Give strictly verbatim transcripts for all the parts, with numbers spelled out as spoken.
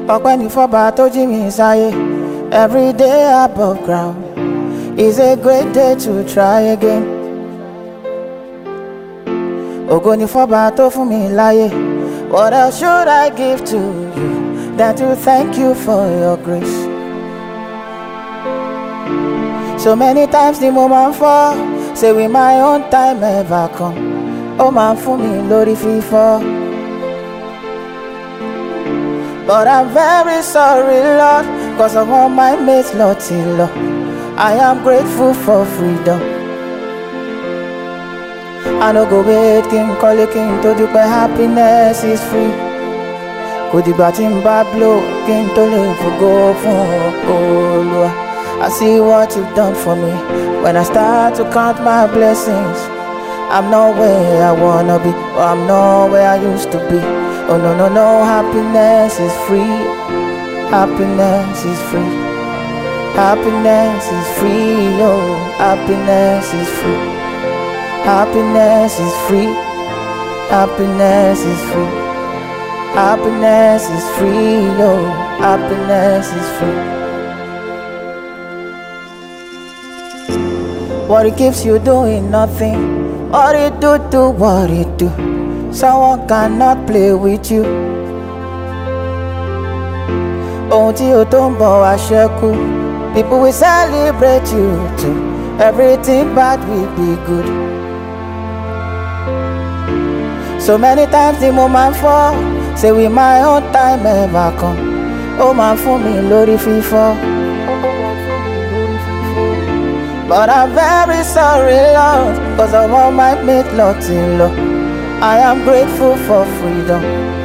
Ọpẹ́ ni fọ́ba tó jí mi sáyé. Every day above ground is a great day to try again. Ògo ni fọ́ba tó fún mi láyé. What else should I give to you than to thank you for your grace? So many times the moment fall, say with my own time ever come. Ó máa ń fún mi lórí fífọ́. But I'm very sorry, Lord, cause of all my mates, Lord, till Lord. I am grateful for freedom. I no go wait, king call a king to do, but happiness is free. Kò dìgbà tí n bá blow, king to live for go for Olúwa. I see what you've done for me. When I start to count my blessings, I'm not where I wanna be, or I'm not where I used to be. Oh no, no, no, happiness is free. Happiness is free. Happiness is free, oh, happiness is free. Happiness is free. Happiness is free. Happiness is free, oh, happiness is free. What it keeps you doing nothing. What it do, do what it do. Someone cannot play with you. Ohun tí o tó ń bọ̀ wá ṣẹ́kù. People will celebrate you too. Everything bad will be good. So many times the moment fall, say with my own time ever come. Ó máa ń fún mi lórí fífọ́. But I'm very sorry, Lord, cause of all my made Lord in law. I am grateful for freedom.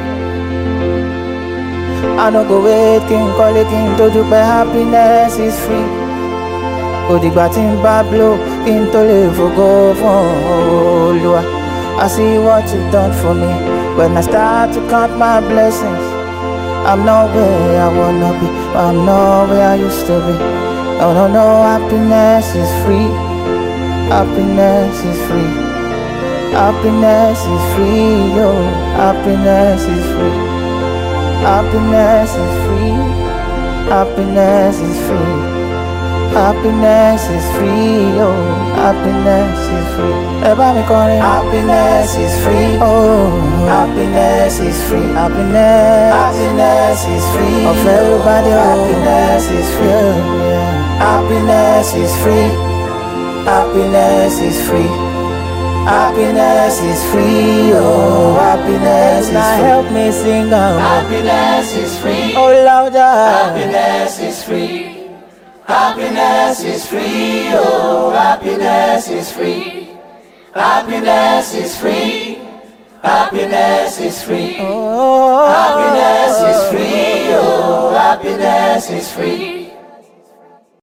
I no go wait, king call a king to do, but happiness is free. Kò dìgbà tí n bá blow, kí n tó lè fògo fún Olúwa. I see what you've done for me. When I start to count my blessings, I'm not where I wanna be, I'm not where I used to be. No, no, no, happiness is free. Happiness is free. Happiness is free, yo. Happiness is free. Happiness is free. Happiness is free. Happiness is free, yo. Happiness is free. Everybody calling. Happiness is free. Oh, happiness is free. Happiness. Happiness is free. Of everybody, oh. Happiness is free. Yeah. Happiness is free. Happiness is free. Happiness is free. Oh, happiness is free. Now help me sing out. Happiness is free. Oh, louder. Happiness is free. Happiness is free. Oh, happiness is free. Happiness is free. Happiness is free. Oh, happiness is free. Oh, happiness is free.